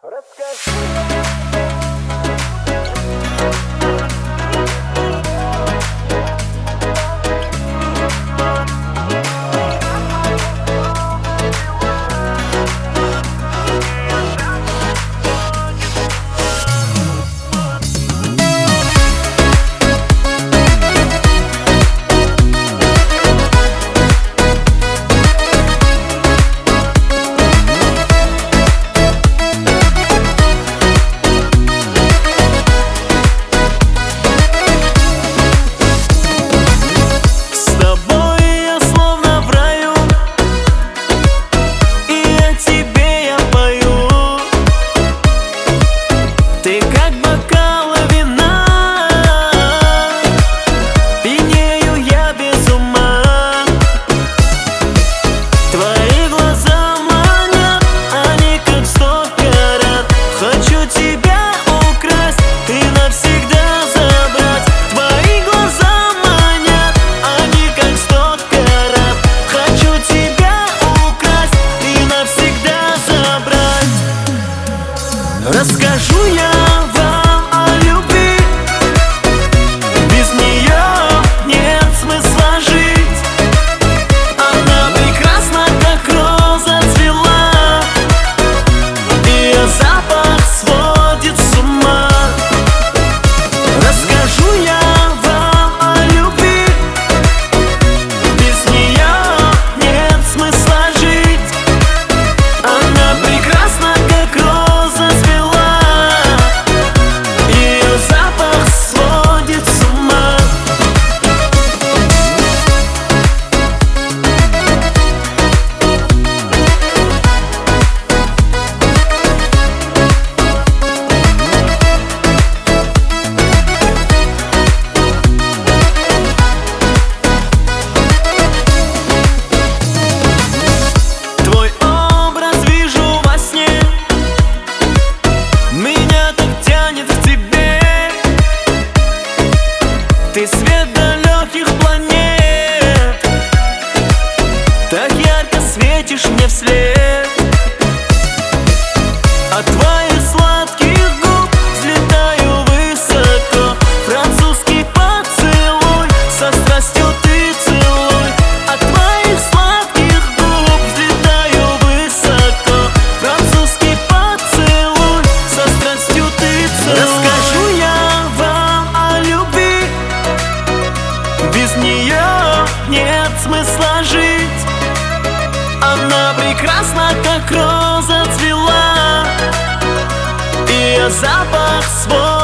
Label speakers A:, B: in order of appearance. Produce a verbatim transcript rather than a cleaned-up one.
A: Расскажу я вам о любви, без нее нет смысла жить. Она прекрасна, как роза цвела, ее запах сводит с ума. Расскажу я вам о любви, без нее нет смысла жить. Она прекрасна, как роза цвела, ты свет далеких планет, так ярко светишь мне вслед. От твоих сладких губ взлетаю высоко, французский поцелуй, со страстью ты целуй. От твоих сладких губ взлетаю высоко, французский поцелуй, со страстью ты целуй. Расскажу я вам о любви, без нее нет смысла жить. Она прекрасна, как роза цвела, ее запах свой